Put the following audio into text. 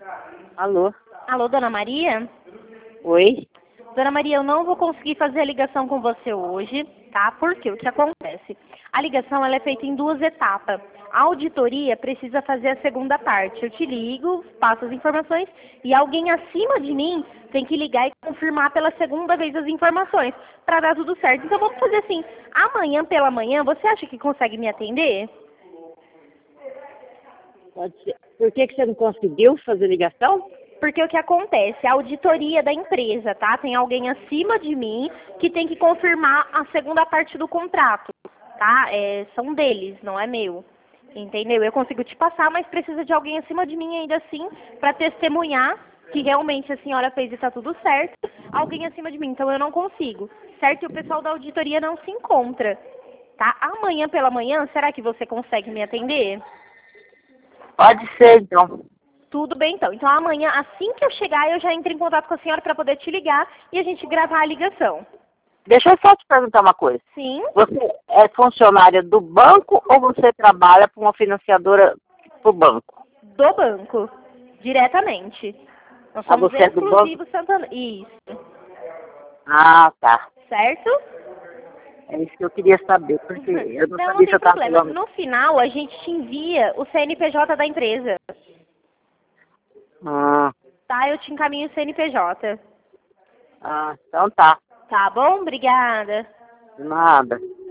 Alô? Alô, Dona Maria? Oi? Dona Maria, eu não vou conseguir fazer a ligação com você hoje, tá? Porque o que acontece? A ligação ela é feita em duas etapas. A auditoria precisa fazer a segunda parte. Eu te ligo, passo as informações e alguém acima de mim tem que ligar e confirmar pela segunda vez as informações para dar tudo certo. Então vamos fazer assim, amanhã pela manhã, você acha que consegue me atender? Pode ser. Por que você não conseguiu fazer ligação? Porque o que acontece? A auditoria da empresa, tá? Tem alguém acima de mim que tem que confirmar a segunda parte do contrato, tá? São deles, não é meu. Entendeu? Eu consigo te passar, mas precisa de alguém acima de mim ainda assim para testemunhar que realmente a senhora fez e está tudo certo. Alguém acima de mim, então eu não consigo, certo? E o pessoal da auditoria não se encontra, tá? Amanhã pela manhã, será que você consegue me atender? Pode ser, então. Tudo bem, então. Então, amanhã, assim que eu chegar, eu já entro em contato com a senhora para poder te ligar e a gente gravar a ligação. Deixa eu só te perguntar uma coisa. Sim, Você é funcionária do banco ou você trabalha para uma financiadora do banco? do banco, diretamente. Nós Ah, somos você é do banco? exclusivos Santana. Isso, Ah, tá. certo? É isso que eu queria saber, porque eu não Não, não sabia se eu tem estava problema. falando. No final, a gente te envia o CNPJ da empresa, Ah, tá? Eu te encaminho o CNPJ. então tá. Tá bom? Obrigada. Nada.